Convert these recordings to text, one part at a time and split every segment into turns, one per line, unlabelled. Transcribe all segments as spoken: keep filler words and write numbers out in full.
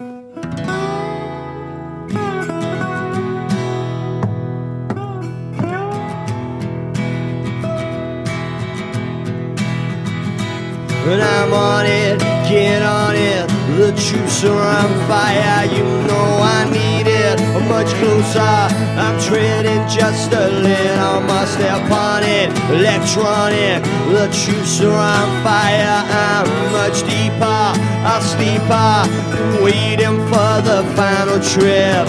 And I'm on it, get on it. The troops are on fire, you know I need it. Much closer, I'm treading just a little more. Step on it, electronic. The troops are on fire, I'm much deeper, a sleeper, waiting for the final trip.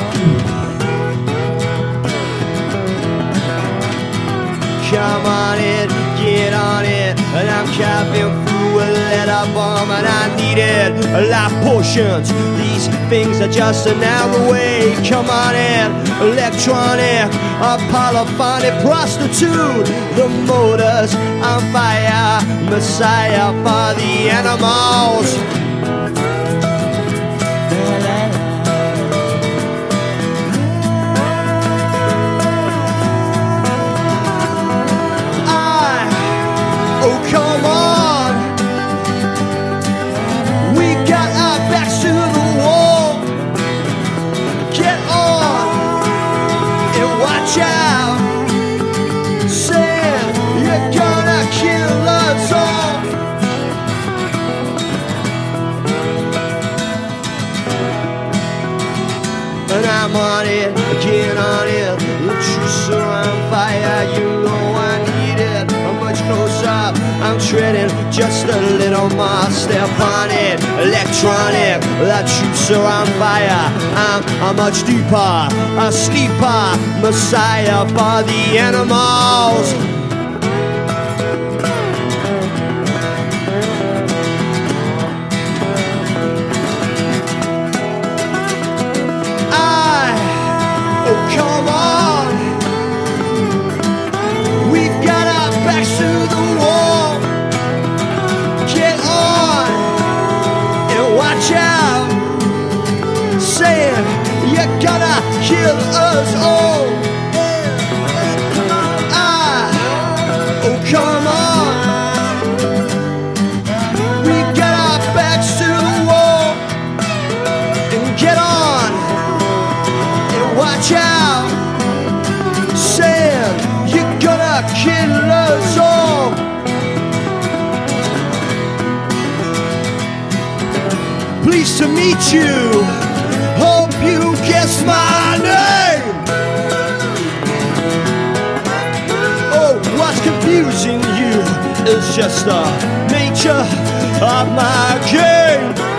Come on it, get on it. And I'm capping through a letter bomb, and I need it. Life potions, these things are just another way. Come on in, electronic, a polyphonic prostitute. The motors on fire, messiah for the animals. Oh, come on. We got our backs to the wall. Get on and watch out. Saying you're gonna kill us all. And I'm on it, get on it. The truths are on fire, you know I need it. I'm much closer, I'm treading just a little more. Step on it, electronic. The truths are on fire, I'm, I'm much deeper, a sleeper, messiah for the animals. Come on, we've got our backs to the wall. Get on and watch out, saying you're gonna kill us all. Ah, oh come on, we've got our backs to the wall. And get on and watch out, saying you're gonna kill us all. Pleased to meet you, hope you guess my name. Oh, what's confusing you is just the nature of my game.